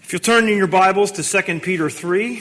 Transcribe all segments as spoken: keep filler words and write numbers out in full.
If you'll turn in your Bibles to Second Peter three.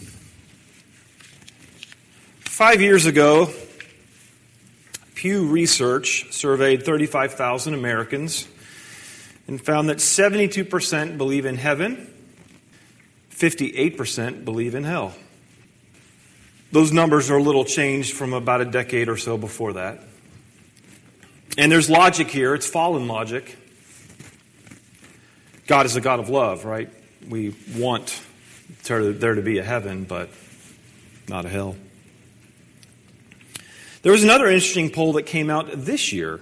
Five years ago, Pew Research surveyed thirty-five thousand Americans and found that seventy-two percent believe in heaven, fifty-eight percent believe in hell. Those numbers are a little changed from about a decade or so before that. And there's logic here. It's fallen logic. God is a God of love, right? We want there to be a heaven, but not a hell. There was another interesting poll that came out this year.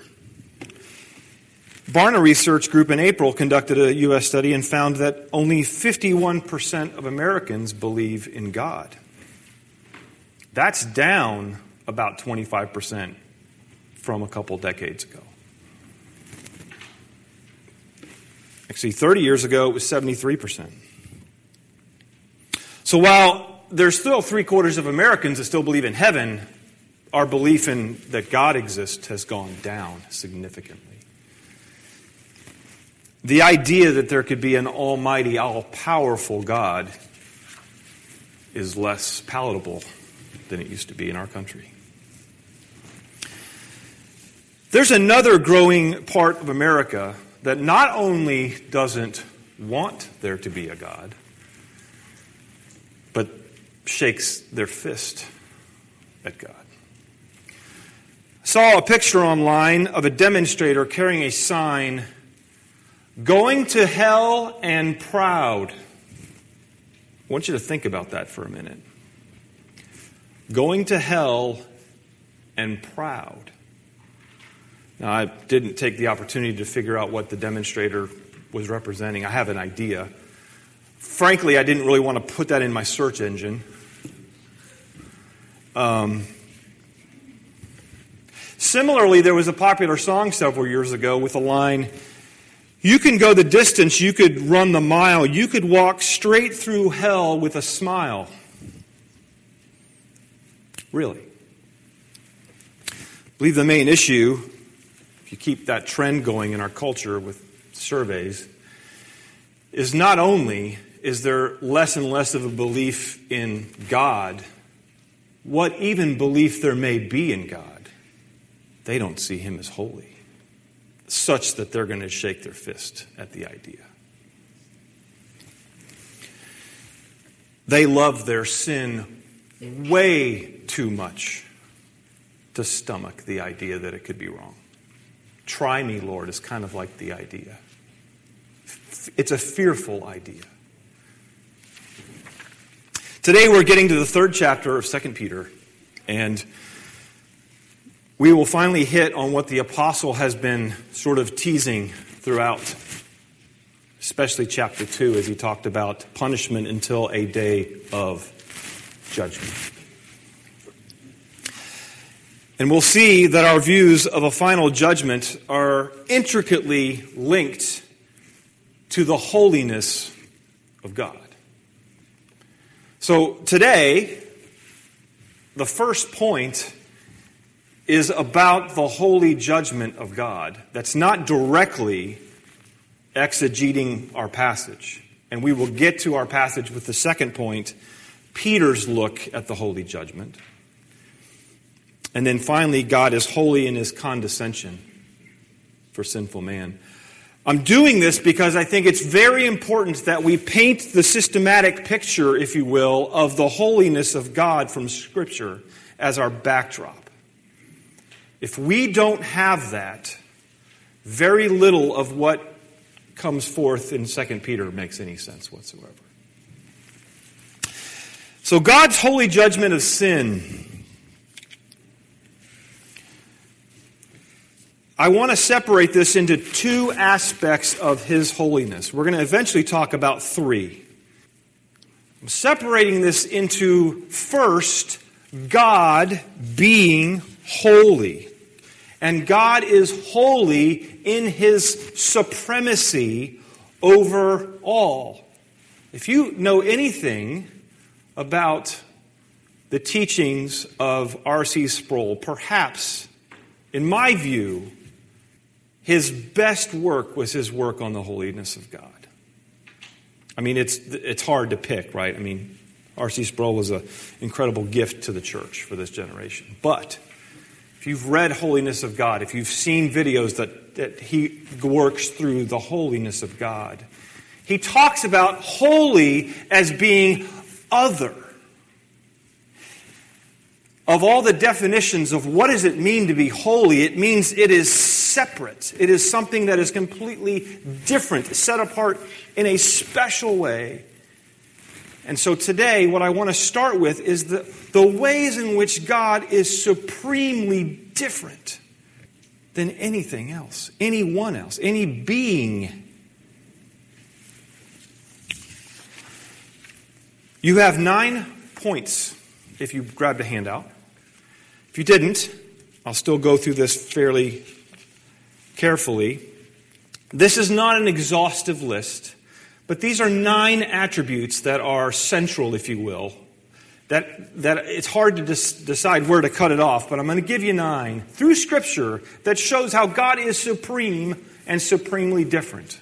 Barna Research Group in April conducted a U S study and found that only fifty-one percent of Americans believe in God. That's down about twenty-five percent from a couple decades ago. Actually, thirty years ago, it was seventy-three percent. So while there's still three quarters of Americans that still believe in heaven, our belief in that God exists has gone down significantly. The idea that there could be an almighty, all-powerful God is less palatable than it used to be in our country. There's another growing part of America that not only doesn't want there to be a God, but shakes their fist at God. I saw a picture online of a demonstrator carrying a sign, "Going to hell and proud." I want you to think about that for a minute. Going to hell and proud. Now, I didn't take the opportunity to figure out what the demonstrator was representing. I have an idea. Frankly, I didn't really want to put that in my search engine. Um, similarly, there was a popular song several years ago with a line, "You can go the distance, you could run the mile, you could walk straight through hell with a smile." Really? I believe the main issue, if you keep that trend going in our culture with surveys, is not only is there less and less of a belief in God, what even belief there may be in God, they don't see Him as holy, such that they're going to shake their fist at the idea. They love their sin way too much to stomach the idea that it could be wrong. Try me, Lord, is kind of like the idea. It's a fearful idea. Today we're getting to the third chapter of Second Peter, and we will finally hit on what the apostle has been sort of teasing throughout, especially chapter two, as he talked about punishment until a day of judgment. And we'll see that our views of a final judgment are intricately linked to the holiness of God. So today, the first point is about the holy judgment of God. That's not directly exegeting our passage. And we will get to our passage with the second point, Peter's look at the holy judgment. And then finally, God is holy in His condescension for sinful man. I'm doing this because I think it's very important that we paint the systematic picture, if you will, of the holiness of God from Scripture as our backdrop. If we don't have that, very little of what comes forth in Second Peter makes any sense whatsoever. So God's holy judgment of sin. I want to separate this into two aspects of His holiness. We're going to eventually talk about three. I'm separating this into, first, God being holy. And God is holy in His supremacy over all. If you know anything about the teachings of R C Sproul, perhaps, in my view, his best work was his work on the holiness of God. I mean, it's it's hard to pick, right? I mean, R C Sproul was an incredible gift to the church for this generation. But if you've read Holiness of God, if you've seen videos that, that he works through the holiness of God, he talks about holy as being other. Of all the definitions of what does it mean to be holy, it means it is separate. It is something that is completely different, set apart in a special way. And so today, what I want to start with is the, the ways in which God is supremely different than anything else, anyone else, any being. You have nine points if you grabbed a handout. If you didn't, I'll still go through this fairly carefully. This is not an exhaustive list, but these are nine attributes that are central, if you will, that, that it's hard to dis- decide where to cut it off, but I'm going to give you nine through Scripture that shows how God is supreme and supremely different.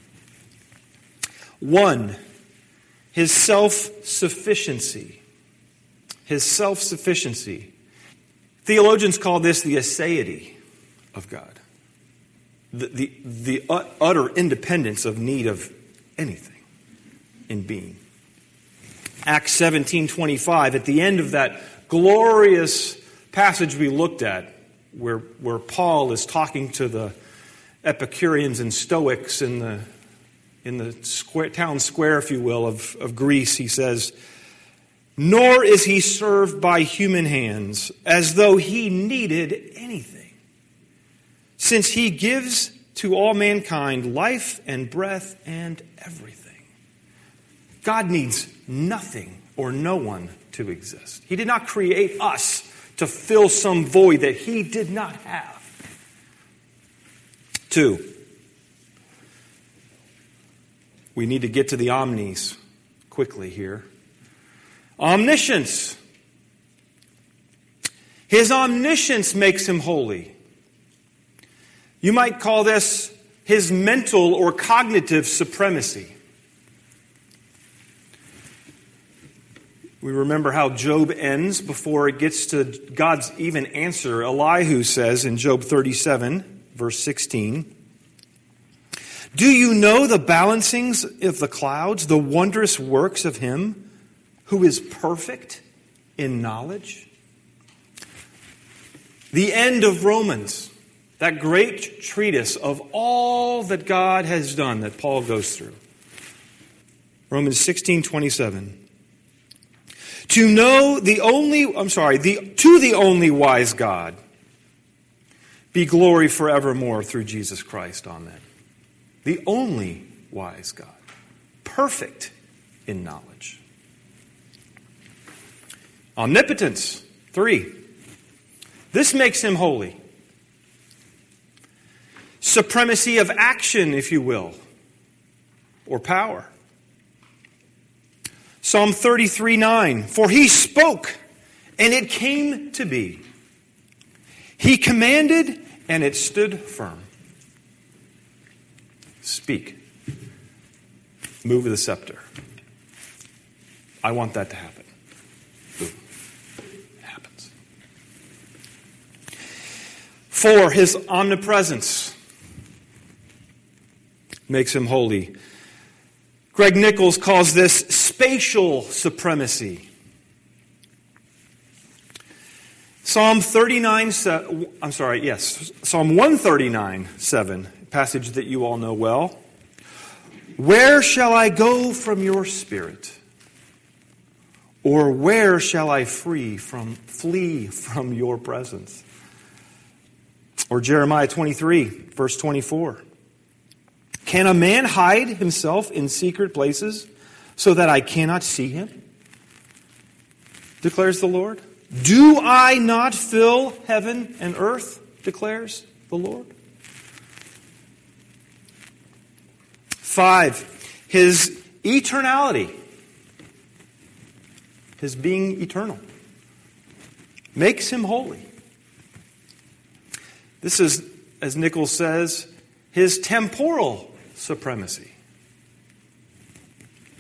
One, His self-sufficiency. His self-sufficiency. Theologians call this the aseity of God. The, the, the utter independence of need of anything in being. Acts seventeen twenty-five, at the end of that glorious passage we looked at, where, where Paul is talking to the Epicureans and Stoics in the, in the square, town square, if you will, of, of Greece, he says, "Nor is he served by human hands as though he needed anything, since he gives to all mankind life and breath and everything." God needs nothing or no one to exist. He did not create us to fill some void that he did not have. Two, we need to get to the omnis quickly here. Omniscience. His omniscience makes him holy. You might call this his mental or cognitive supremacy. We remember how Job ends before it gets to God's even answer. Elihu says in Job thirty-seven, verse sixteen, "Do you know the balancings of the clouds, the wondrous works of him who is perfect in knowledge?" The end of Romans, that great treatise of all that God has done that Paul goes through. Romans sixteen twenty-seven. To know the only, I'm sorry, the, to the only wise God be glory forevermore through Jesus Christ. Amen. The only wise God. Perfect in knowledge. Omnipotence. Three. This makes him holy. Supremacy of action, if you will, or power. Psalm thirty-three nine, "For he spoke, and it came to be. He commanded, and it stood firm." Speak. Move the scepter. I want that to happen. Boom. It happens. Four, his omnipresence makes him holy. Greg Nichols calls this spatial supremacy. Psalm thirty-nine, I'm sorry, yes, Psalm one thirty-nine, seven, passage that you all know well. "Where shall I go from your spirit? Or where shall I free from, flee from your presence?" Or Jeremiah twenty-three, verse twenty-four. "Can a man hide himself in secret places so that I cannot see him? Declares the Lord. Do I not fill heaven and earth? Declares the Lord." Five, his eternality. His being eternal makes him holy. This is, as Nichols says, his temporal supremacy.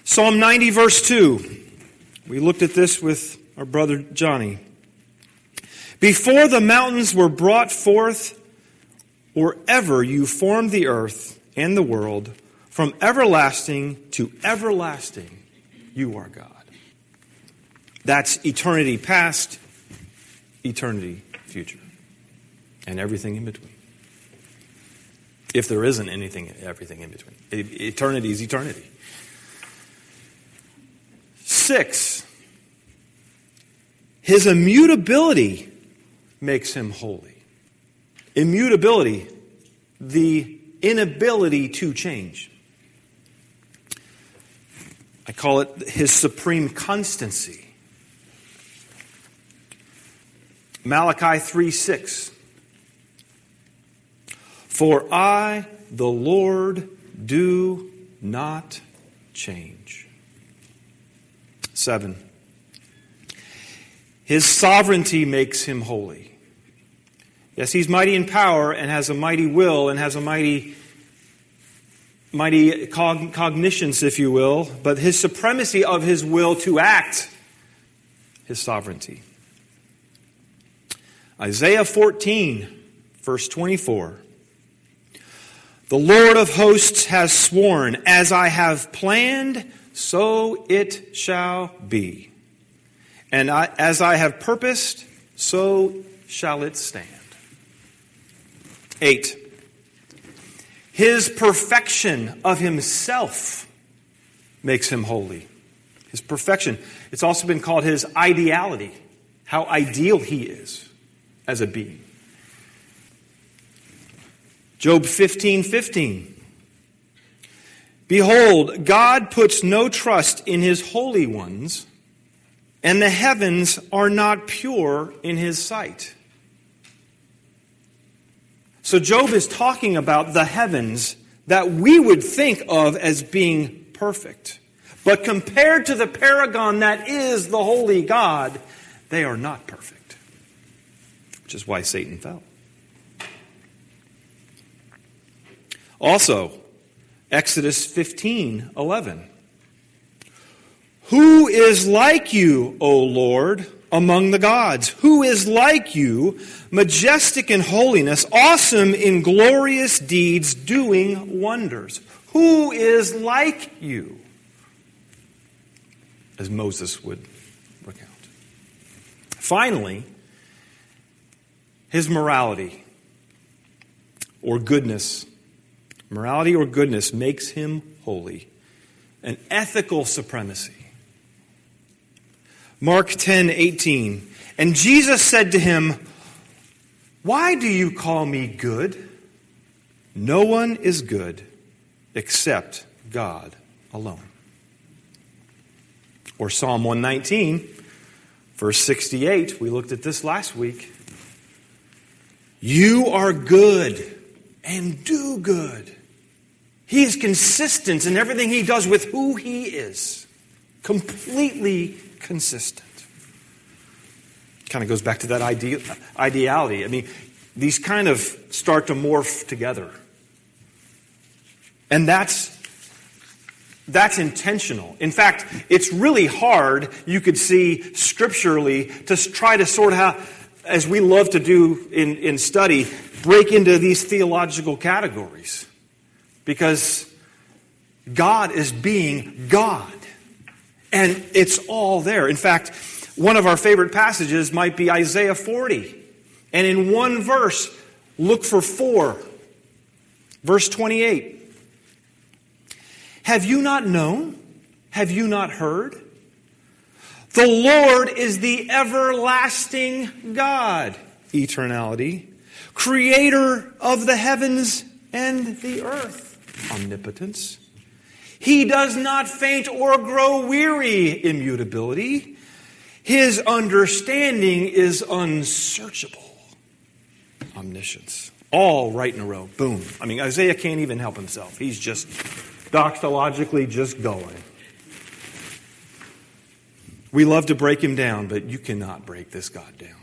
Psalm ninety, verse two. We looked at this with our brother Johnny. Before the mountains were brought forth, or ever you formed the earth and the world, from everlasting to everlasting, you are God. That's eternity past, eternity future, and everything in between. If there isn't anything, everything in between. Eternity is eternity. Six, his immutability makes him holy. Immutability, the inability to change. I call it his supreme constancy. Malachi three six. For I, the Lord, do not change. Seven. His sovereignty makes him holy. Yes, he's mighty in power and has a mighty will and has a mighty, mighty cog- cognitions, if you will, but his supremacy of his will to act, his sovereignty. Isaiah fourteen, verse twenty-four. The Lord of hosts has sworn, as I have planned, so it shall be. And I, as I have purposed, so shall it stand. Eight. His perfection of himself makes him holy. His perfection. It's also been called his ideality, how ideal he is as a being. Job fifteen fifteen. Behold, God puts no trust in his holy ones, and the heavens are not pure in his sight. So Job is talking about the heavens that we would think of as being perfect. But compared to the paragon that is the holy God, they are not perfect. Which is why Satan fell. Also, Exodus fifteen eleven. Who is like you, O Lord, among the gods? Who is like you, majestic in holiness, awesome in glorious deeds, doing wonders? Who is like you? As Moses would recount. Finally, his morality or goodness. Morality or goodness makes him holy. An ethical supremacy. Mark ten eighteen. And Jesus said to him, why do you call me good? No one is good except God alone. Or Psalm one nineteen, verse sixty-eight. We looked at this last week. You are good and do good. He is consistent in everything he does with who he is. Completely consistent. Kind of goes back to that idea, ideality. I mean, these kind of start to morph together. And that's, that's intentional. In fact, it's really hard, you could see scripturally, to try to sort out, as we love to do in, in study, break into these theological categories. Because God is being God. And it's all there. In fact, one of our favorite passages might be Isaiah forty. And in one verse, look for four. Verse twenty-eight. Have you not known? Have you not heard? The Lord is the everlasting God, eternality, creator of the heavens and the earth, omnipotence. He does not faint or grow weary, immutability. His understanding is unsearchable, omniscience. All right in a row. Boom. I mean, Isaiah can't even help himself. He's just doxologically just going. We love to break him down, but you cannot break this God down.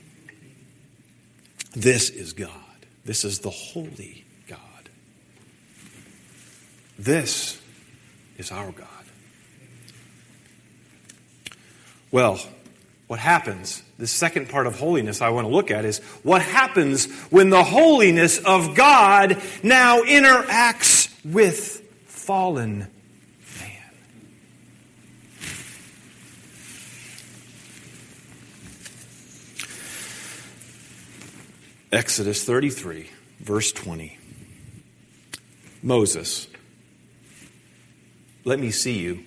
This is God. This is the holy God. This is our God. Well, what happens? The second part of holiness I want to look at is what happens when the holiness of God now interacts with fallen man. Exodus thirty-three, verse twenty. Moses, let me see you.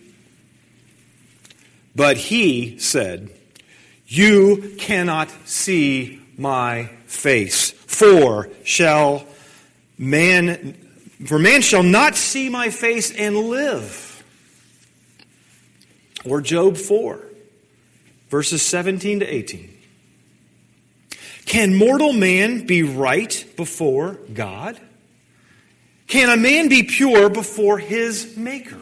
But he said, you cannot see my face, for shall man, for man shall not see my face and live. Or Job four, verses seventeen to eighteen. Can mortal man be right before God? Can a man be pure before his Maker?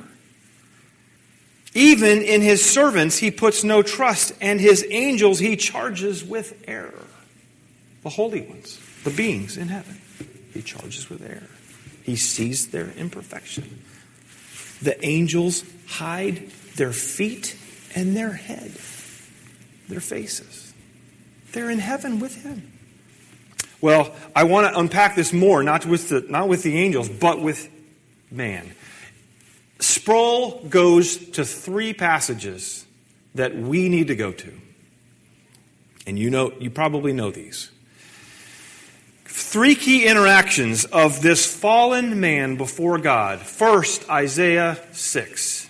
Even in his servants he puts no trust, and his angels he charges with error. The holy ones, the beings in heaven, he charges with error. He sees their imperfection. The angels hide their feet and their head, their faces. They're in heaven with him. Well, I want to unpack this more, not with the, not with the angels, but with man. Sproul goes to three passages that we need to go to. And you know, you probably know these. Three key interactions of this fallen man before God. First, Isaiah six.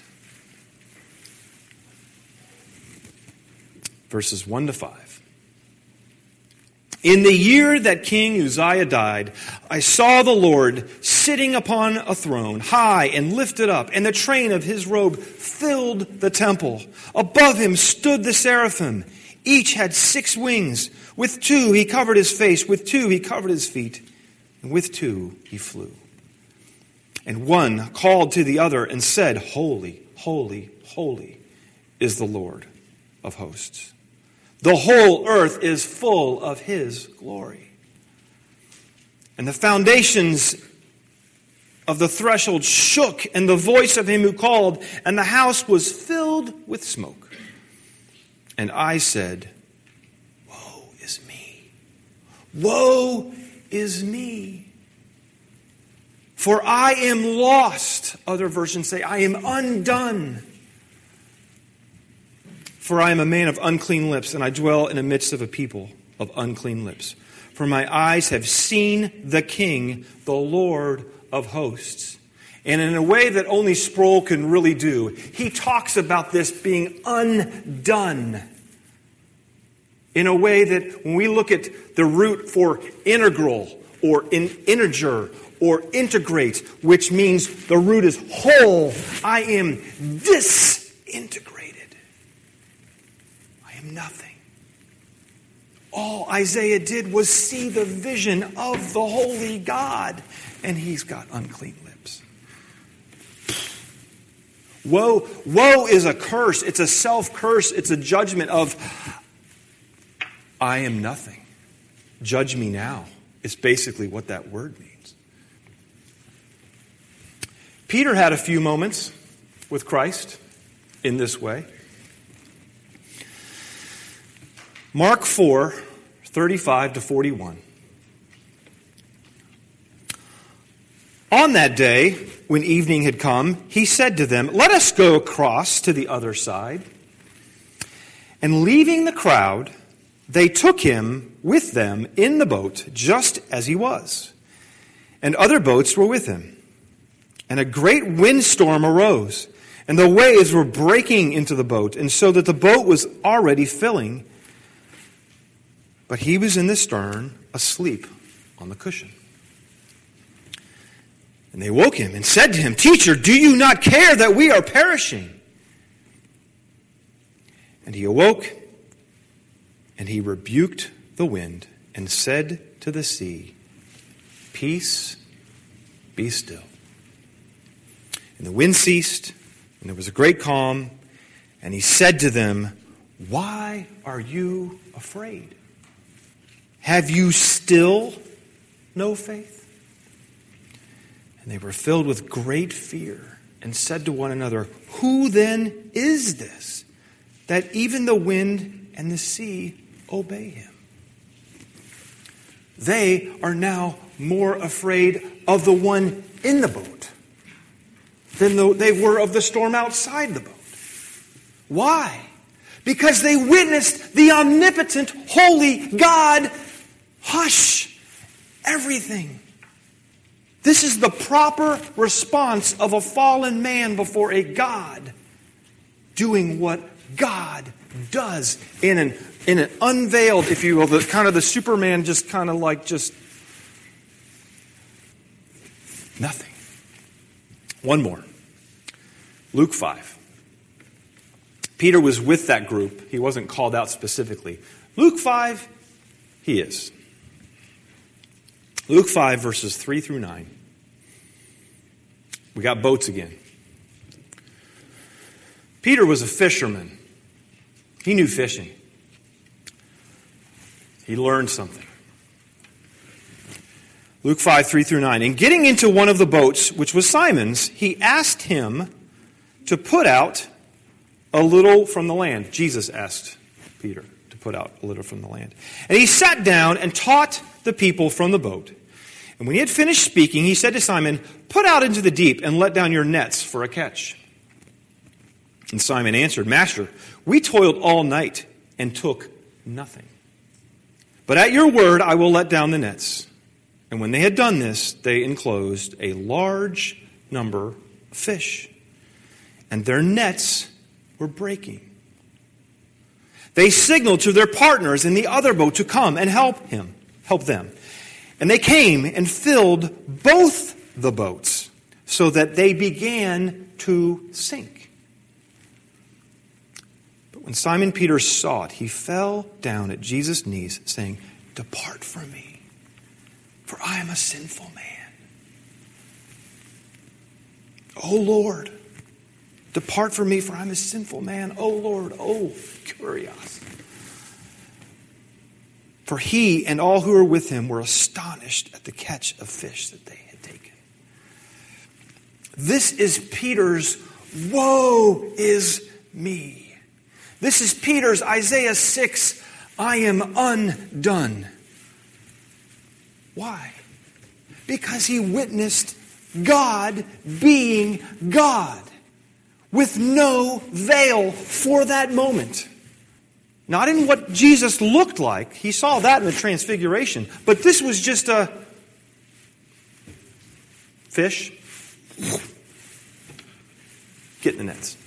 Verses one to five. In the year that King Uzziah died, I saw the Lord sitting upon a throne, high and lifted up, and the train of his robe filled the temple. Above him stood the seraphim. Each had six wings. With two he covered his face, with two he covered his feet, and with two he flew. And one called to the other and said, Holy, holy, holy is the Lord of hosts. The whole earth is full of his glory. And the foundations of the threshold shook, and the voice of him who called, and the house was filled with smoke. And I said, Woe is me. Woe is me. For I am lost. Other versions say, I am undone. For I am a man of unclean lips, and I dwell in the midst of a people of unclean lips. For my eyes have seen the King, the Lord of hosts. And in a way that only Sproul can really do, he talks about this being undone. In a way that when we look at the root for integral or in integer or integrate, which means the root is whole, I am disintegrated. Nothing. All Isaiah did was see the vision of the holy God, and he's got unclean lips. Woe, woe is a curse. It's a self-curse. It's a judgment of, I am nothing. Judge me now. It's basically what that word means. Peter had a few moments with Christ in this way. Mark four, thirty-five to forty-one. On that day, when evening had come, he said to them, Let us go across to the other side. And leaving the crowd, they took him with them in the boat, just as he was. And other boats were with him. And a great windstorm arose, and the waves were breaking into the boat, and so that the boat was already filling. But he was in the stern, asleep on the cushion. And they woke him and said to him, Teacher, do you not care that we are perishing? And he awoke, and he rebuked the wind and said to the sea, Peace, be still. And the wind ceased, and there was a great calm. And he said to them, Why are you afraid? Have you still no faith? And they were filled with great fear and said to one another, Who then is this, that even the wind and the sea obey him. They are now more afraid of the one in the boat than they were of the storm outside the boat. Why? Because they witnessed the omnipotent, holy God hush everything. This is the proper response of a fallen man before a God doing what God does in an, in an unveiled, if you will, the kind of the Superman just kind of like just nothing. One more. Luke five. Peter was with that group. He wasn't called out specifically. Luke five, he is. Luke five, verses three through nine. We got boats again. Peter was a fisherman. He knew fishing. He learned something. Luke five, three through nine. And getting into one of the boats, which was Simon's, he asked him to put out a little from the land. Jesus asked Peter to put out a little from the land. And he sat down and taught the people from the boat. And when he had finished speaking, he said to Simon, "Put out into the deep and let down your nets for a catch." And Simon answered, "Master, we toiled all night and took nothing. But at your word I will let down the nets." And when they had done this, they enclosed a large number of fish, and their nets were breaking. They signaled to their partners in the other boat to come and help him, help them. And they came and filled both the boats so that they began to sink. But when Simon Peter saw it, he fell down at Jesus' knees, saying, "Depart from me, for I am a sinful man. O Lord, depart from me, for I am a sinful man. O Lord, O Kurios." For he and all who were with him were astonished at the catch of fish that they had taken. This is Peter's woe is me. This is Peter's Isaiah six, I am undone. Why? Because he witnessed God being God with no veil for that moment. Not in what Jesus looked like. He saw that in the transfiguration. But this was just a fish. Get in the nets.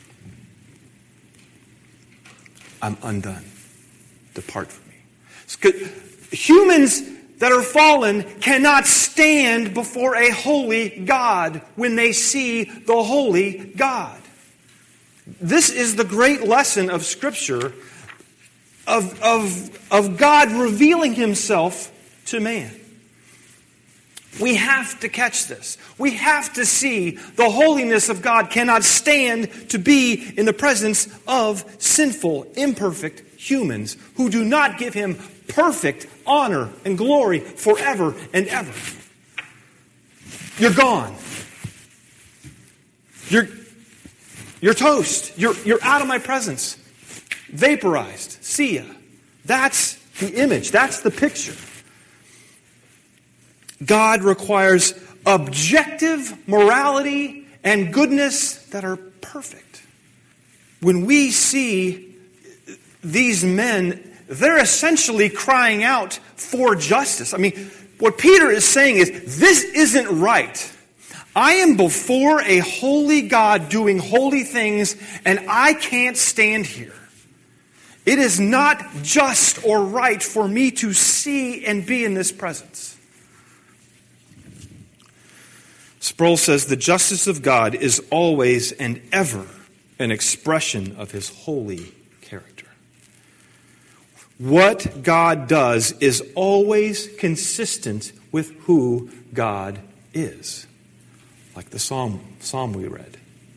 I'm undone. Depart from me. It's good. Humans that are fallen cannot stand before a holy God when they see the holy God. This is the great lesson of Scripture of, of, of God revealing himself to man. We have to catch this. We have to see the holiness of God cannot stand to be in the presence of sinful, imperfect humans who do not give him perfect honor and glory forever and ever. You're gone. You're, you're toast. You're, you're out of my presence. Vaporized. See ya. That's the image. That's the picture. God requires objective morality and goodness that are perfect. When we see these men, they're essentially crying out for justice. I mean, what Peter is saying is, this isn't right. I am before a holy God doing holy things, and I can't stand here. It is not just or right for me to see and be in this presence. Sproul says, the justice of God is always and ever an expression of his holy character. What God does is always consistent with who God is. Like the psalm, psalm we read.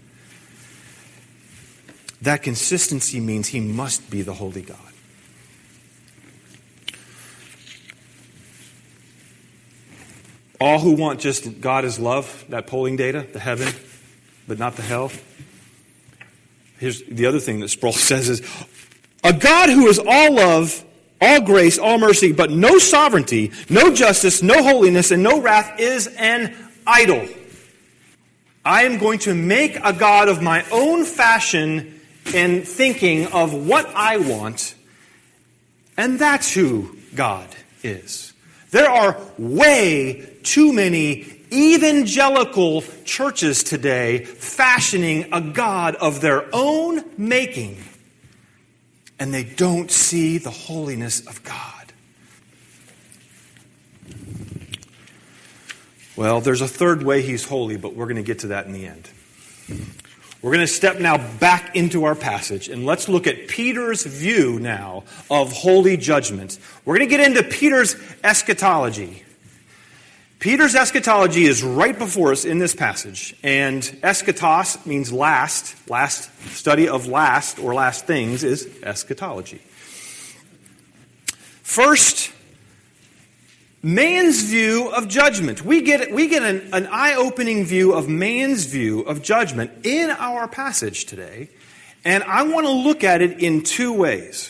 That consistency means he must be the holy God. All who want just God is love, that polling data, the heaven, but not the hell, Here's the other thing that Sproul says is, a God who is all love, all grace, all mercy, but no sovereignty, no justice, no holiness, and no wrath is an idol. I am going to make a God of my own fashion and thinking of what I want, and that's who God is. There are way too many evangelical churches today fashioning a God of their own making, and they don't see the holiness of God. Well, there's a third way he's holy, but we're going to get to that in the end. We're going to step now back into our passage, and let's look at Peter's view now of holy judgment. We're going to get into Peter's eschatology. Peter's eschatology is right before us in this passage, and eschatos means last. Last study of last or last things is eschatology. First, man's view of judgment. We get, we get an, an eye-opening view of man's view of judgment in our passage today, and I want to look at it in two ways.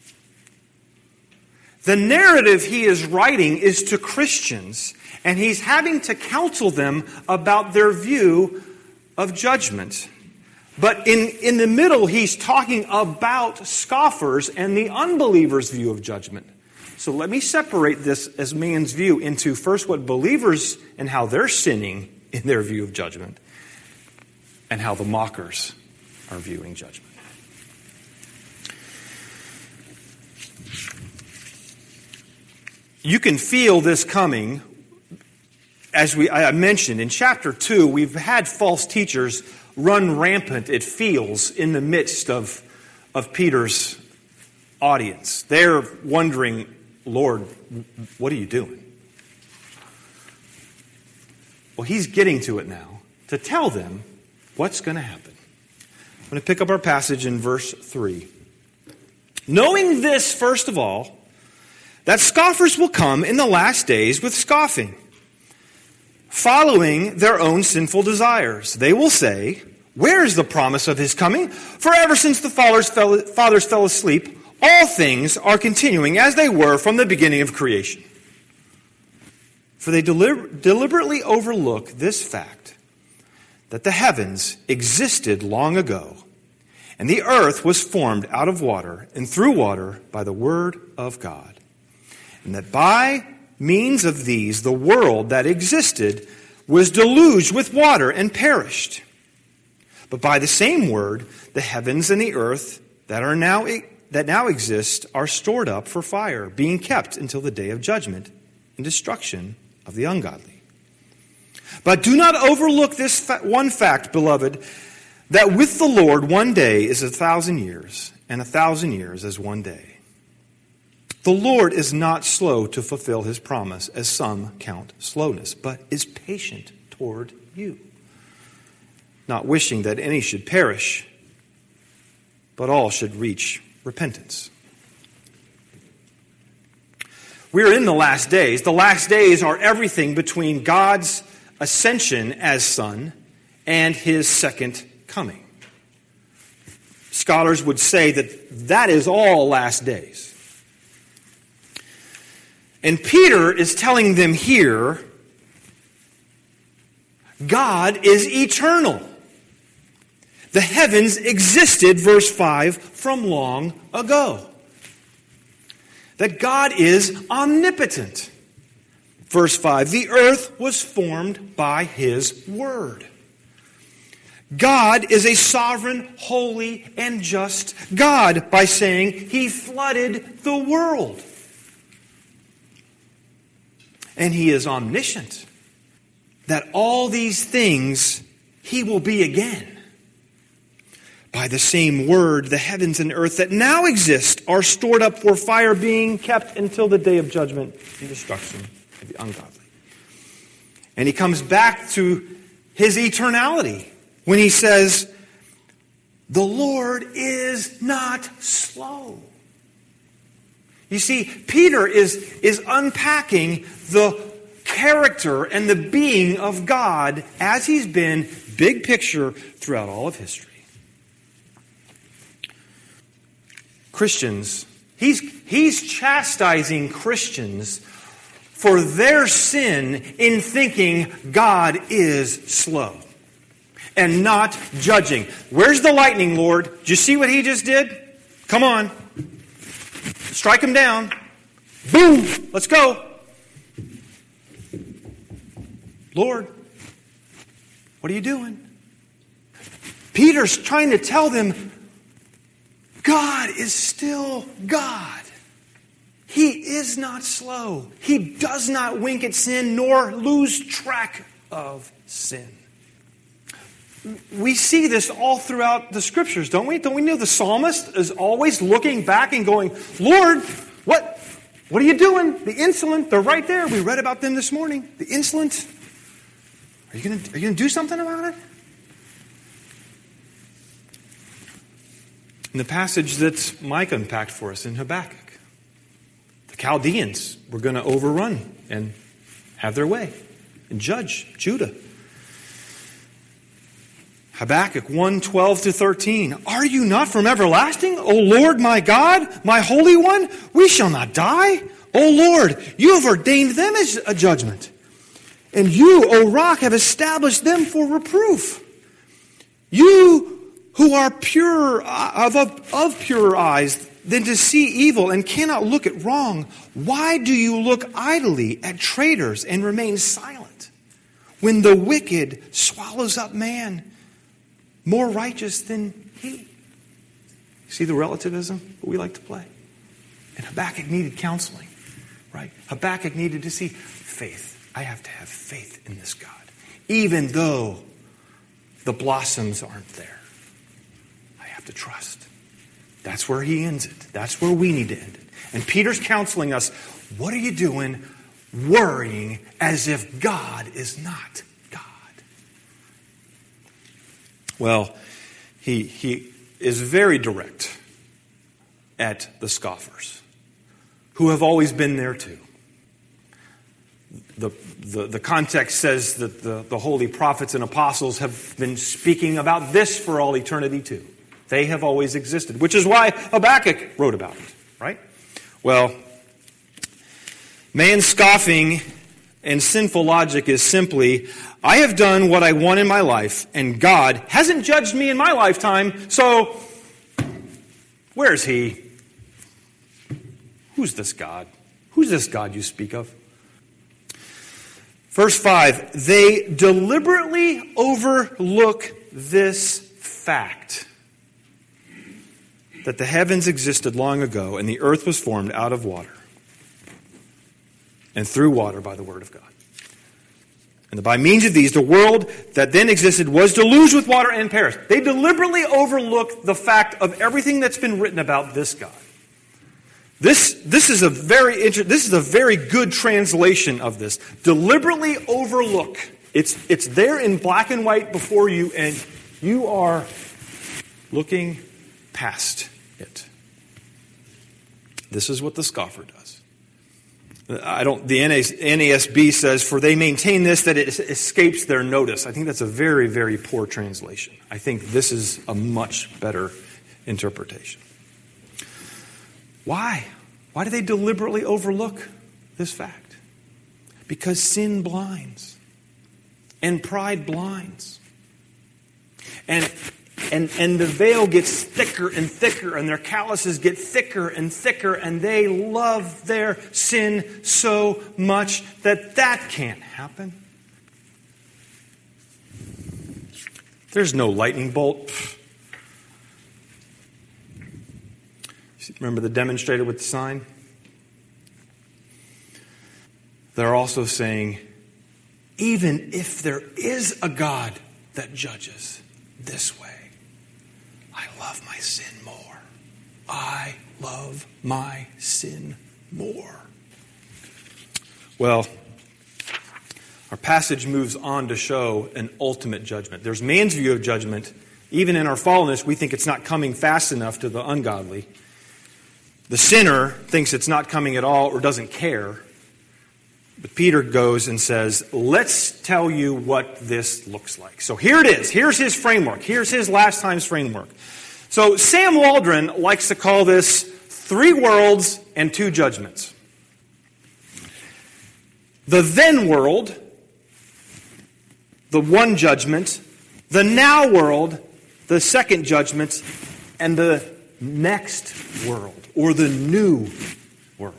The narrative he is writing is to Christians, and he's having to counsel them about their view of judgment. But in, in the middle, he's talking about scoffers and the unbelievers' view of judgment. So let me separate this as man's view into first what believers and how they're sinning in their view of judgment, and how the mockers are viewing judgment. You can feel this coming. As we I mentioned, in chapter two, we've had false teachers run rampant, it feels, in the midst of, of Peter's audience. They're wondering, Lord, what are you doing? Well, he's getting to it now to tell them what's going to happen. I'm going to pick up our passage in verse three. Knowing this, first of all, that scoffers will come in the last days with scoffing, following their own sinful desires. They will say, where is the promise of his coming? For ever since the fathers fell, fathers fell asleep, all things are continuing as they were from the beginning of creation. For they deliber- deliberately overlook this fact, that the heavens existed long ago, and the earth was formed out of water and through water by the word of God. And that by means of these, the world that existed was deluged with water and perished. But by the same word, the heavens and the earth that are now that now exist are stored up for fire, being kept until the day of judgment and destruction of the ungodly. But do not overlook this fa- one fact, beloved, that with the Lord one day is a thousand years, and a thousand years as one day. The Lord is not slow to fulfill his promise, as some count slowness, but is patient toward you, not wishing that any should perish, but all should reach repentance. We are in the last days. The last days are everything between God's ascension as Son and his second coming. Scholars would say that that is all last days. And Peter is telling them here, God is eternal. The heavens existed, verse five, from long ago. That God is omnipotent. Verse five, the earth was formed by his word. God is a sovereign, holy, and just God by saying he flooded the world. And he is omniscient, that all these things he will be again. By the same word, the heavens and earth that now exist are stored up for fire, being kept until the day of judgment and destruction of the ungodly. And he comes back to his eternality when he says, the Lord is not slow. You see, Peter is, is unpacking the character and the being of God as he's been, big picture, throughout all of history. Christians, he's, he's chastising Christians for their sin in thinking God is slow and not judging. Where's the lightning, Lord? Did you see what he just did? Come on. Strike him down. Boom! Let's go. Lord, what are you doing? Peter's trying to tell them, God is still God. He is not slow. He does not wink at sin nor lose track of sin. We see this all throughout the Scriptures, don't we? Don't we know the psalmist is always looking back and going, Lord, what, what are you doing? The insolent, they're right there. We read about them this morning. The insolent. Are you going to, are you going to do something about it? In the passage that Mike unpacked for us in Habakkuk, the Chaldeans were going to overrun and have their way and judge Judah. Habakkuk one, twelve to thirteen. Are you not from everlasting, O Lord my God, my Holy One? We shall not die. O Lord, you have ordained them as a judgment. And you, O rock, have established them for reproof. You who are pure of, of, of purer eyes than to see evil and cannot look at wrong, why do you look idly at traitors and remain silent when the wicked swallows up man more righteous than he? See the relativism that we like to play? And Habakkuk needed counseling, right? Habakkuk needed to see faith. I have to have faith in this God, even though the blossoms aren't there. I have to trust. That's where he ends it. That's where we need to end it. And Peter's counseling us, what are you doing worrying as if God is not God? Well, he, he is very direct at the scoffers, who have always been there too. The, the, the context says that the, the holy prophets and apostles have been speaking about this for all eternity too. They have always existed, which is why Habakkuk wrote about it, right? Well, man's scoffing and sinful logic is simply, I have done what I want in my life, and God hasn't judged me in my lifetime, so where's he? Who's this God? Who's this God you speak of? Verse five, they deliberately overlook this fact that the heavens existed long ago and the earth was formed out of water and through water by the word of God. And by means of these, the world that then existed was deluged with water and perished. They deliberately overlook the fact of everything that's been written about this God. This, this is a very inter- this is a very good translation of this. Deliberately overlook. It's, it's there in black and white before you, and you are looking past it. This is what the scoffer does. I don't. The N A S B says, "For they maintain this, that it escapes their notice." I think that's a very, very poor translation. I think this is a much better interpretation. Why? Why do they deliberately overlook this fact? Because sin blinds. And pride blinds. And, and, and the veil gets thicker and thicker, and their calluses get thicker and thicker, and they love their sin so much that that can't happen. There's no lightning bolt. Remember the demonstrator with the sign? They're also saying, even if there is a God that judges this way, I love my sin more. I love my sin more. Well, our passage moves on to show an ultimate judgment. There's man's view of judgment. Even in our fallenness, we think it's not coming fast enough to the ungodly. The sinner thinks it's not coming at all or doesn't care. But Peter goes and says, let's tell you what this looks like. So here it is. Here's his framework. Here's his last time's framework. So Sam Waldron likes to call this three worlds and two judgments. The then world, the one judgment, the now world, the second judgment, and the next world, or the new world.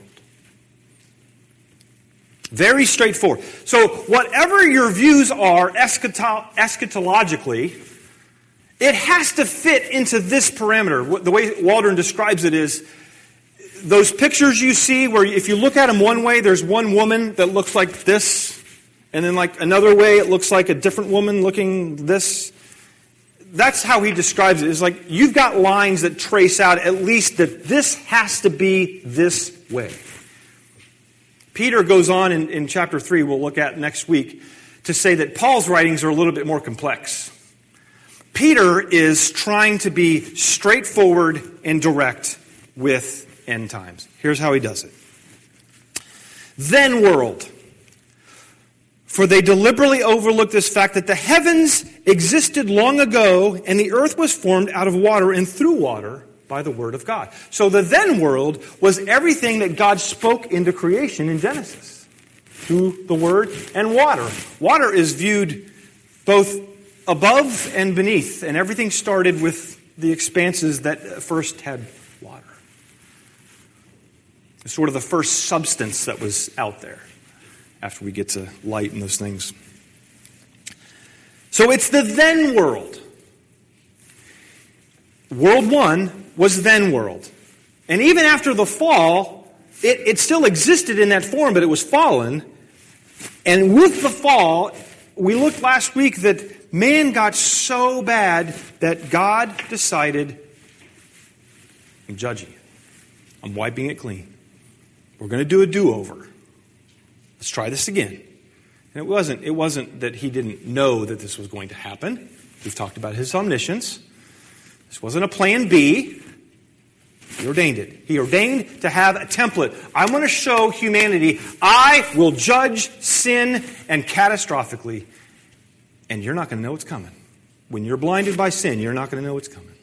Very straightforward. So whatever your views are eschato- eschatologically, it has to fit into this parameter. The way Waldron describes it is, those pictures you see where if you look at them one way, there's one woman that looks like this, and then like another way it looks like a different woman looking this. That's how he describes it. It's like you've got lines that trace out at least that this has to be this way. Peter goes on in, in chapter three, we'll look at next week, to say that Paul's writings are a little bit more complex. Peter is trying to be straightforward and direct with end times. Here's how he does it. Then world. For they deliberately overlooked this fact that the heavens existed long ago and the earth was formed out of water and through water by the word of God. So the then world was everything that God spoke into creation in Genesis through the word and water. Water is viewed both above and beneath, and everything started with the expanses that first had water. It's sort of the first substance that was out there after we get to light and those things. So it's the then world. World one was then world. And even after the fall, it, it still existed in that form, but it was fallen. And with the fall, we looked last week that man got so bad that God decided, I'm judging it. I'm wiping it clean. We're going to do a do-over. Let's try this again. And it wasn't, it wasn't that he didn't know that this was going to happen. We've talked about his omniscience. This wasn't a plan B. He ordained it. He ordained to have a template. I want to show humanity, I will judge sin and catastrophically. And you're not going to know what's coming. When you're blinded by sin, you're not going to know what's coming.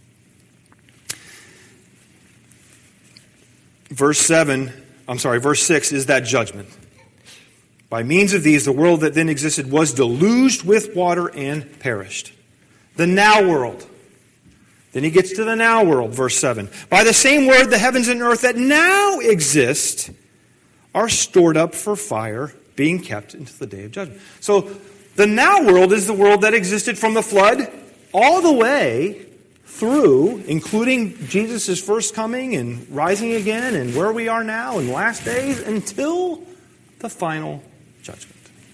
Verse seven, I'm sorry, verse six is that judgment. By means of these, the world that then existed was deluged with water and perished. The now world. Then he gets to the now world, verse seven. By the same word, the heavens and earth that now exist are stored up for fire, being kept until the day of judgment. So the now world is the world that existed from the flood all the way through, including Jesus' first coming and rising again and where we are now in last days until the final judgment.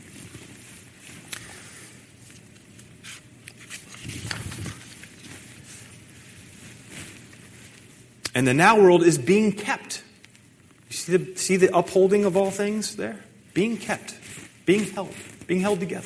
And the now world is being kept. You see the, see the upholding of all things there? Being kept, being held, being held together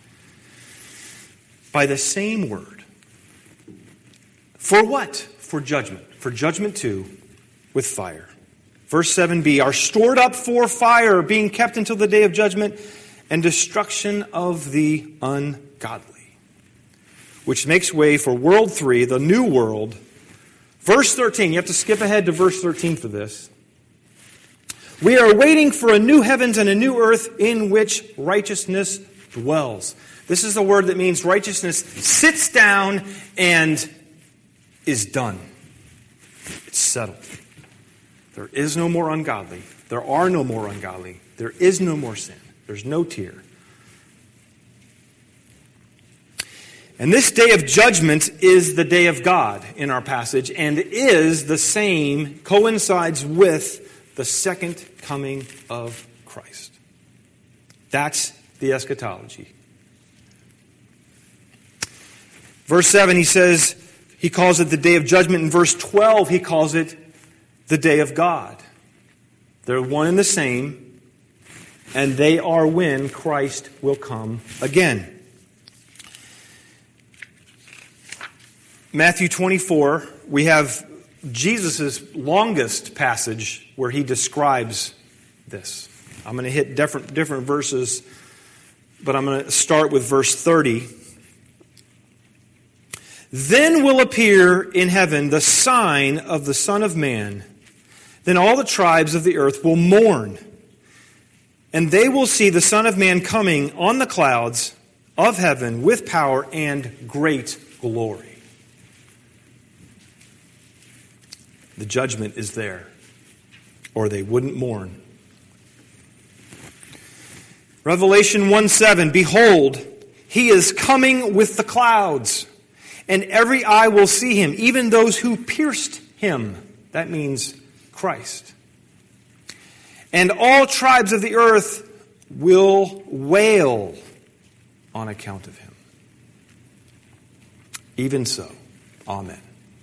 by the same word. For what? For judgment. For judgment too, with fire. Verse seven b, are stored up for fire, being kept until the day of judgment and destruction of the ungodly. Which makes way for world three, the new world. Verse thirteen, you have to skip ahead to verse thirteen for this. We are waiting for a new heavens and a new earth in which righteousness dwells. This is the word that means righteousness sits down and is done. It's settled. There is no more ungodly. There are no more ungodly. There is no more sin. There's no tear. And this day of judgment is the day of God in our passage, and is the same, coincides with the second coming of Christ. That's the eschatology. Verse seven, he says, he calls it the day of judgment. In verse twelve, he calls it the day of God. They're one and the same, and they are when Christ will come again. Matthew twenty-four, we have Jesus' longest passage where he describes this. I'm going to hit different, different verses, but I'm going to start with verse thirty. Then will appear in heaven the sign of the Son of Man. Then all the tribes of the earth will mourn, and they will see the Son of Man coming on the clouds of heaven with power and great glory. The judgment is there, or they wouldn't mourn. Revelation one seven, behold, he is coming with the clouds, and every eye will see him, even those who pierced him. That means Christ. And all tribes of the earth will wail on account of him. Even so, amen.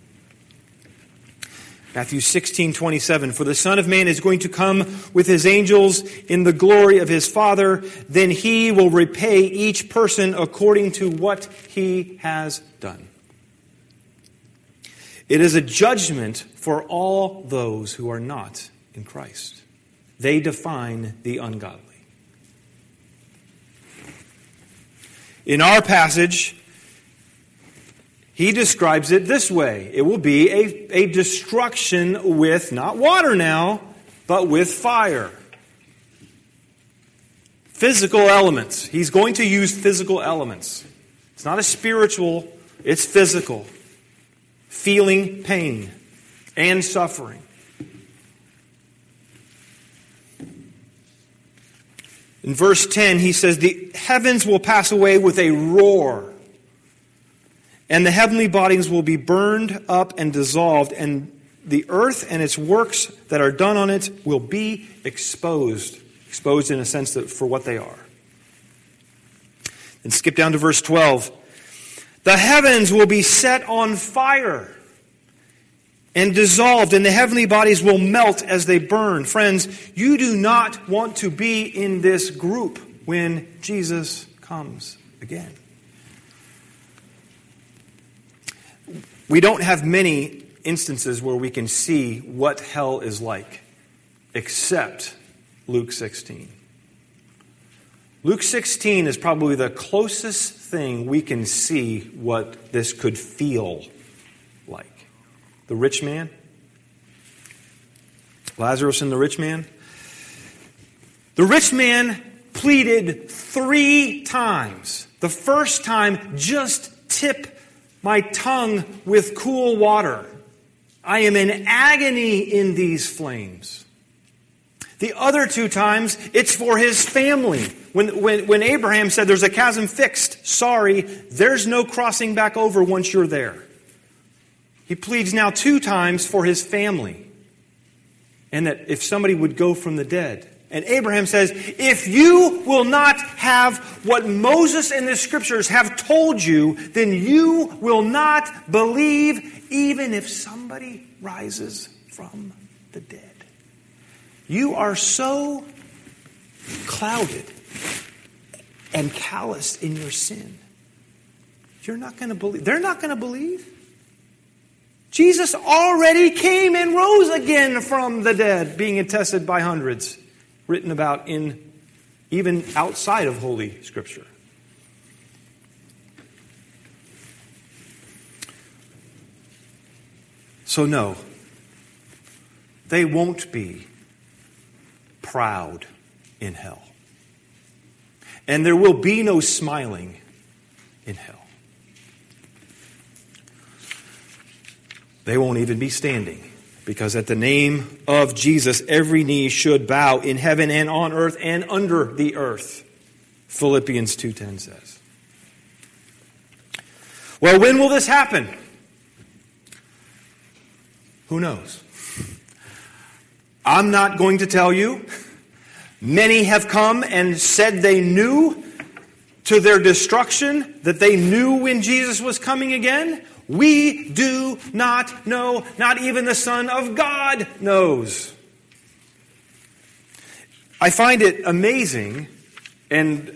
Matthew sixteen twenty-seven, for the Son of Man is going to come with his angels in the glory of his Father. Then he will repay each person according to what he has done. It is a judgment for all those who are not in Christ. They define the ungodly. In our passage, he describes it this way. It will be a, a destruction with, not water now, but with fire. Physical elements. He's going to use physical elements. It's not a spiritual, it's physical. Feeling pain and suffering. In verse ten, he says, the heavens will pass away with a roar, and the heavenly bodies will be burned up and dissolved, and the earth and its works that are done on it will be exposed. Exposed in a sense that for what they are. And skip down to verse twelve. The heavens will be set on fire and dissolved, and the heavenly bodies will melt as they burn. Friends, you do not want to be in this group when Jesus comes again. We don't have many instances where we can see what hell is like, except Luke sixteen. Luke sixteen is probably the closest thing we can see what this could feel like. The rich man, Lazarus and the rich man. The rich man pleaded three times. The first time, just tip my tongue with cool water. I am in agony in these flames. The other two times, it's for his family. When, when, when Abraham said there's a chasm fixed, sorry, there's no crossing back over once you're there. He pleads now two times for his family. And that if somebody would go from the dead. And Abraham says, if you will not have what Moses and the scriptures have told you, then you will not believe even if somebody rises from the dead. You are so clouded and calloused in your sin. You're not going to believe. They're not going to believe. Jesus already came and rose again from the dead, being attested by hundreds, written about in even outside of Holy Scripture. So no, they won't be proud in hell. And there will be no smiling in hell. They won't even be standing, because at the name of Jesus, every knee should bow in heaven and on earth and under the earth. Philippians two ten says. Well, when will this happen? Who knows? I'm not going to tell you. Many have come and said they knew to their destruction, that they knew when Jesus was coming again. We do not know. Not even the Son of God knows. I find it amazing and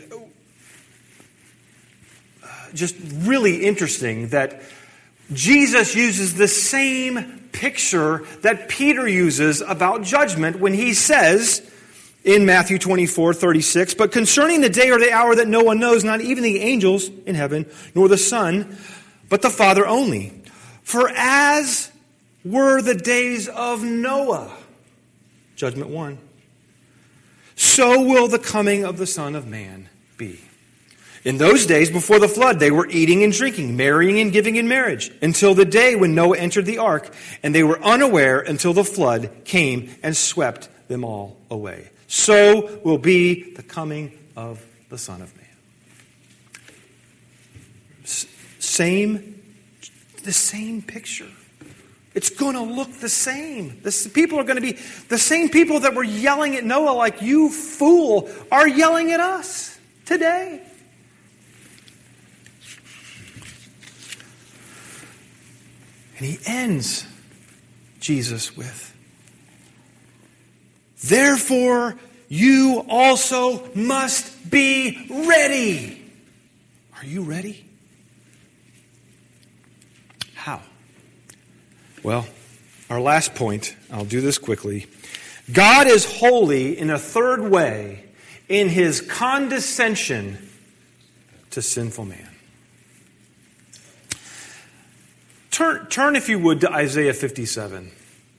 just really interesting that Jesus uses the same picture that Peter uses about judgment when he says in Matthew twenty-four thirty-six, but concerning the day or the hour that no one knows, not even the angels in heaven, nor the Son, but the Father only. For as were the days of Noah, judgment one, so will the coming of the Son of Man be. In those days before the flood, they were eating and drinking, marrying and giving in marriage, until the day when Noah entered the ark, and they were unaware until the flood came and swept them all away. So will be the coming of the Son of Man. S- same, the same picture. It's going to look the same. The people are going to be the same people that were yelling at Noah like, "You fool," are yelling at us today. And he ends Jesus with, "Therefore you also must be ready." Are you ready? How? Well, our last point, I'll do this quickly. God is holy in a third way in his condescension to sinful man. Turn, turn, if you would, to Isaiah fifty-seven.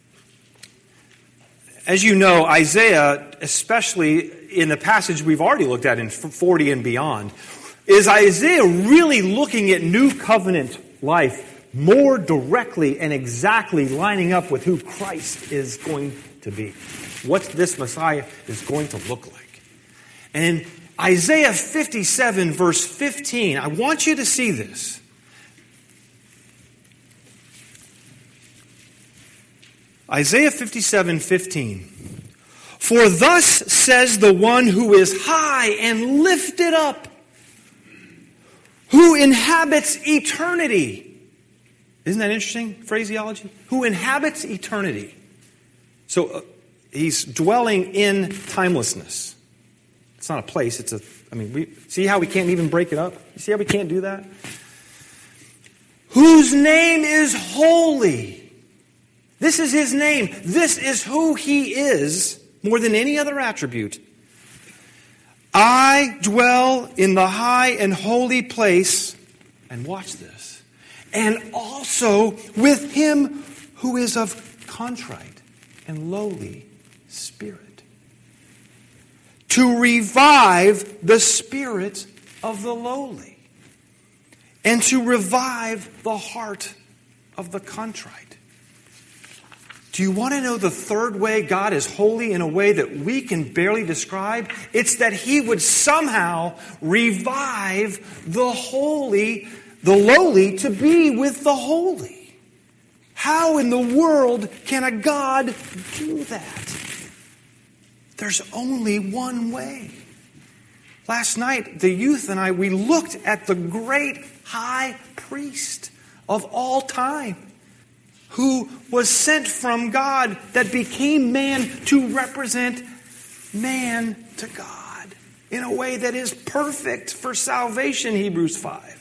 As you know, Isaiah, especially in the passage we've already looked at in forty and beyond, is Isaiah really looking at new covenant life more directly and exactly lining up with who Christ is going to be. What this Messiah is going to look like. And in Isaiah fifty-seven, verse fifteen, I want you to see this. Isaiah fifty-seven, fifteen. For thus says the one who is high and lifted up, who inhabits eternity. Isn't that interesting phraseology? Who inhabits eternity. So uh, he's dwelling in timelessness. It's not a place, it's a, I mean, we see how we can't even break it up? You see how we can't do that? Whose name is holy. This is his name. This is who he is more than any other attribute. I dwell in the high and holy place, and watch this, and also with him who is of contrite and lowly spirit, to revive the spirit of the lowly, and to revive the heart of the contrite. Do you want to know the third way God is holy in a way that we can barely describe? It's that he would somehow revive the holy, the lowly, to be with the holy. How in the world can a God do that? There's only one way. Last night, the youth and I, we looked at the great high priest of all time, who was sent from God, that became man to represent man to God in a way that is perfect for salvation, Hebrews five.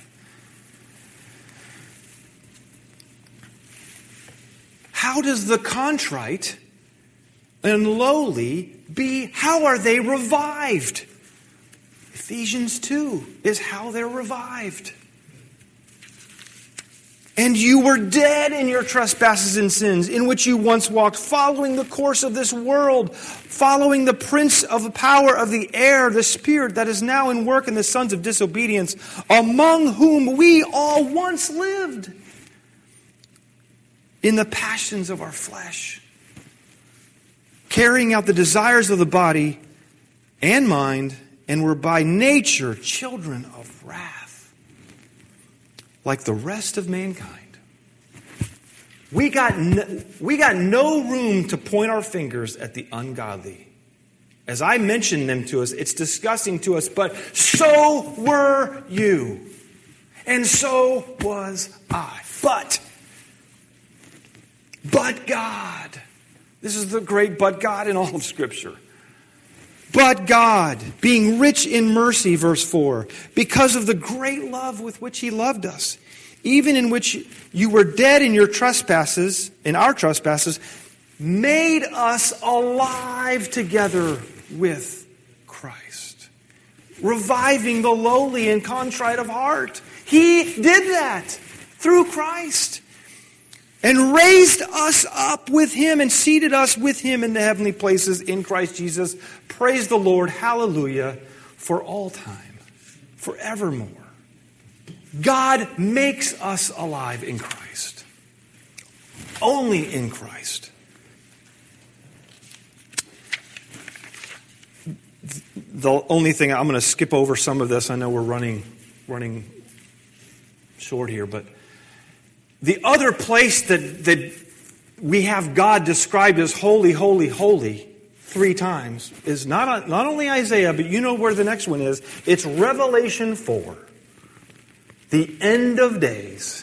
How does the contrite and lowly be, how are they revived? Ephesians two is how they're revived. And you were dead in your trespasses and sins, in which you once walked, following the course of this world, following the prince of the power of the air, the spirit that is now in work in the sons of disobedience, among whom we all once lived in the passions of our flesh, carrying out the desires of the body and mind, and were by nature children of wrath, like the rest of mankind. We got no, we got no room to point our fingers at the ungodly. As I mentioned them to us, it's disgusting to us, but so were you. And so was I. But, but God. This is the great but God in all of Scripture. But God, being rich in mercy, verse four, because of the great love with which he loved us, even in which you were dead in your trespasses, in our trespasses, made us alive together with Christ. Reviving the lowly and contrite of heart. He did that. through Christ, and raised us up with him and seated us with him in the heavenly places in Christ Jesus. Praise the Lord, hallelujah, for all time, forevermore. God makes us alive in Christ. Only in Christ. The only thing, I'm going to skip over some of this. I know we're running, running short here, but the other place that, that we have God described as holy, holy, holy three times is not, not only Isaiah, but you know where the next one is. It's Revelation four. The end of days.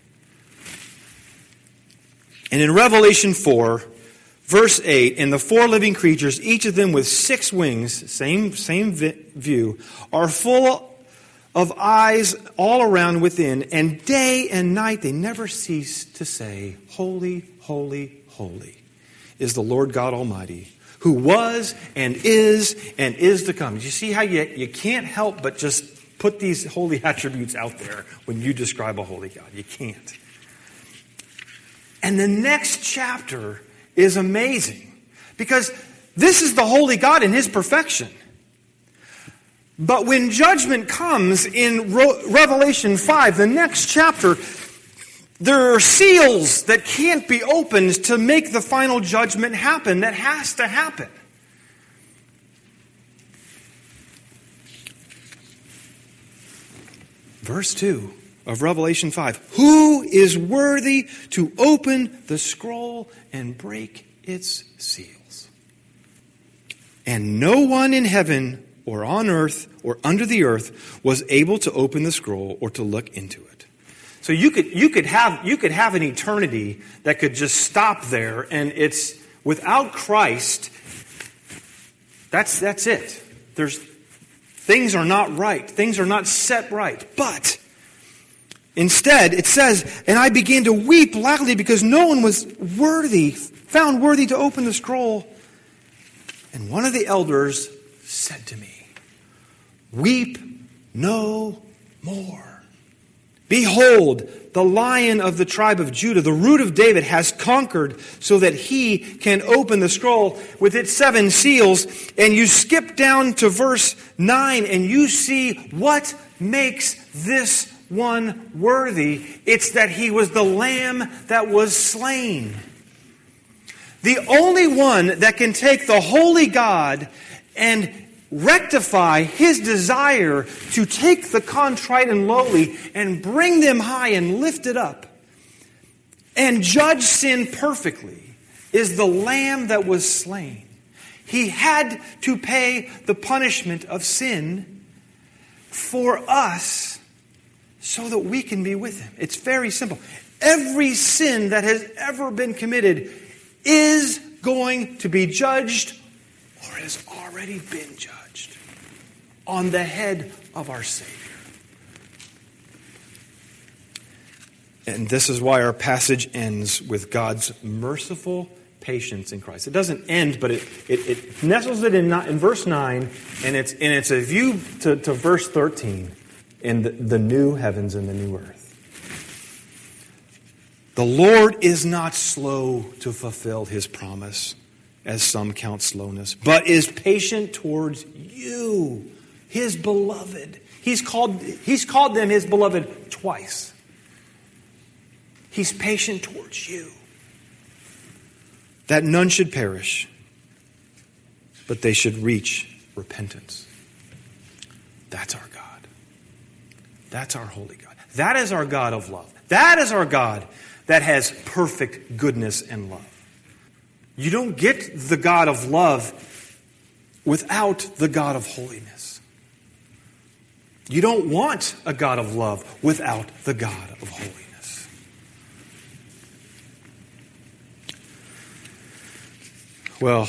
And in Revelation four, verse eight, and the four living creatures, each of them with six wings, same, same view, are full of eyes all around within, and day and night they never cease to say, holy, holy, holy is the Lord God Almighty, who was and is and is to come. You see how you, you can't help but just put these holy attributes out there when you describe a holy God. You can't. And the next chapter is amazing, because this is the holy God in his perfection. But when judgment comes in Revelation five, the next chapter, there are seals that can't be opened to make the final judgment happen. That has to happen. Verse two of Revelation five. Who is worthy to open the scroll and break its seals? And no one in heaven or on earth or under the earth was able to open the scroll or to look into it. So you could you could have you could have an eternity that could just stop there, and it's without Christ. That's that's it. There's things are not right. Things are not set right. But instead, it says, and I began to weep loudly because no one was worthy, found worthy to open the scroll. And one of the elders said to me, weep no more. Behold, the Lion of the tribe of Judah, the Root of David, has conquered so that he can open the scroll with its seven seals. And you skip down to verse nine and you see what makes this one worthy. It's that he was the Lamb that was slain. The only one that can take the holy God and rectify his desire to take the contrite and lowly and bring them high and lift it up and judge sin perfectly is the Lamb that was slain. He had to pay the punishment of sin for us so that we can be with him. It's very simple. Every sin that has ever been committed is going to be judged or has already been judged on the head of our Savior. And this is why our passage ends with God's merciful patience in Christ. It doesn't end, but it, it, it nestles it in, in verse nine, and it's, and it's a view to, to verse thirteen in the, the new heavens and the new earth. The Lord is not slow to fulfill his promise, as some count slowness, but is patient towards you, his beloved. He's called, he's called them his beloved twice. He's patient towards you, that none should perish, but they should reach repentance. That's our God. That's our holy God. That is our God of love. That is our God that has perfect goodness and love. You don't get the God of love without the God of holiness. You don't want a God of love without the God of holiness. Well,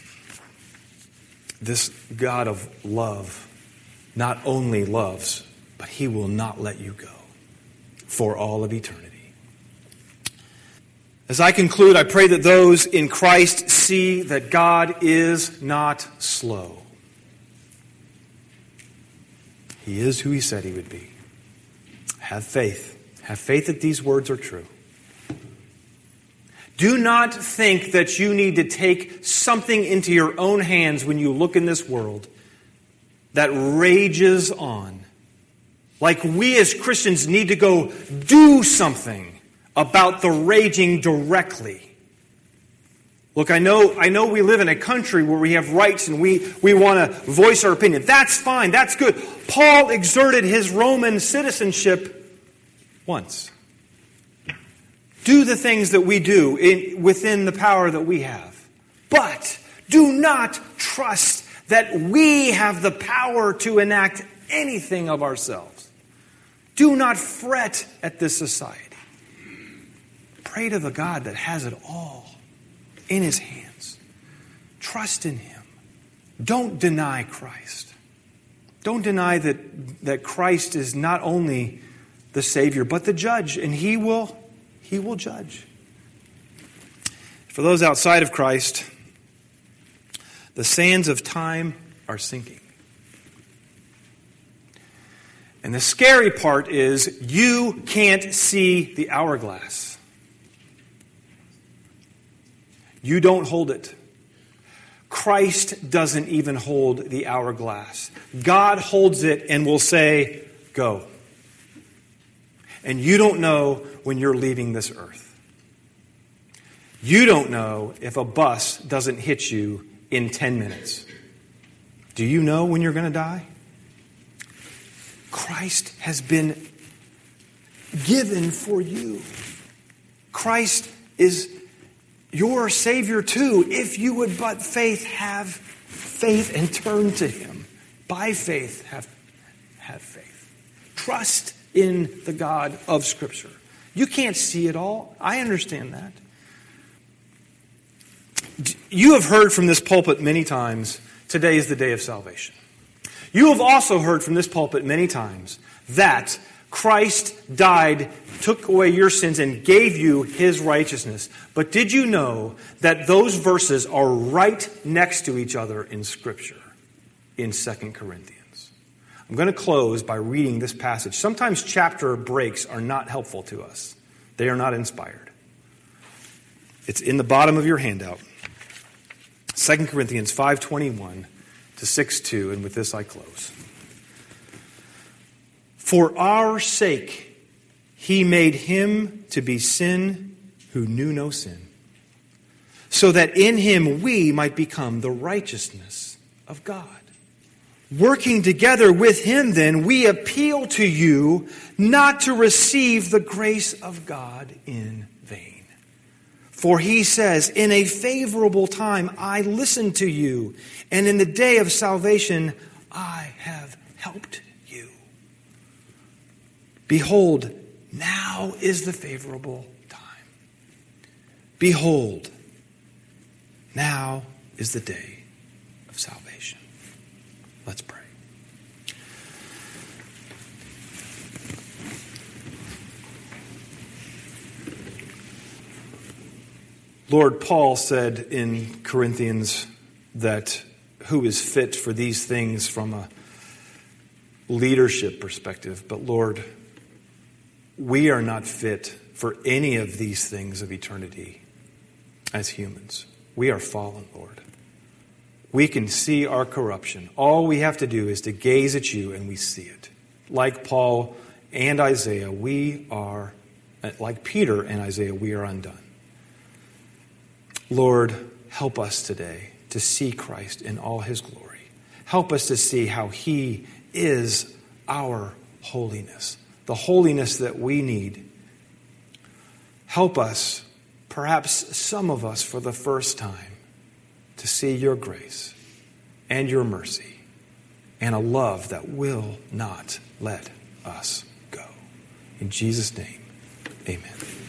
this God of love not only loves, but he will not let you go for all of eternity. As I conclude, I pray that those in Christ see that God is not slow. He is who he said he would be. Have faith. Have faith that these words are true. Do not think that you need to take something into your own hands when you look in this world that rages on. Like we as Christians need to go do something about the raging directly. Look, I know, I know we live in a country where we have rights and we, we want to voice our opinion. That's fine. That's good. Paul exerted his Roman citizenship once. Do the things that we do in, within the power that we have. But do not trust that we have the power to enact anything of ourselves. Do not fret at this society. Pray to the God that has it all in his hands. Trust in him. Don't deny Christ. Don't deny that, that Christ is not only the Savior, but the judge, and he will, he will judge. For those outside of Christ, the sands of time are sinking. And the scary part is you can't see the hourglass. You don't hold it. Christ doesn't even hold the hourglass. God holds it and will say, go. And you don't know when you're leaving this earth. You don't know if a bus doesn't hit you in ten minutes. Do you know when you're going to die? Christ has been given for you. Christ is your Savior too, if you would but faith have faith and turn to him. By faith, have, have faith. Trust in the God of Scripture. You can't see it all. I understand that. You have heard from this pulpit many times, today is the day of salvation. You have also heard from this pulpit many times that Christ died, took away your sins, and gave you his righteousness. But did you know that those verses are right next to each other in Scripture in Second Corinthians? I'm going to close by reading this passage. Sometimes chapter breaks are not helpful to us. They are not inspired. It's in the bottom of your handout. Second Corinthians five twenty-one to six two, and with this I close. For our sake he made him to be sin who knew no sin, so that in him we might become the righteousness of God. Working together with him, then, we appeal to you not to receive the grace of God in vain. For he says, in a favorable time I listened to you, and in the day of salvation I have helped you. Behold, now is the favorable time. Behold, now is the day of salvation. Let's pray. Lord, Paul said in Corinthians that who is fit for these things from a leadership perspective, but Lord, we are not fit for any of these things of eternity as humans. We are fallen, Lord. We can see our corruption. All we have to do is to gaze at you and we see it. Like Paul and Isaiah, we are, like Peter and Isaiah, we are undone. Lord, help us today to see Christ in all his glory. Help us to see how he is our holiness, the holiness that we need. Help us, perhaps some of us for the first time, to see your grace and your mercy and a love that will not let us go. In Jesus' name, amen.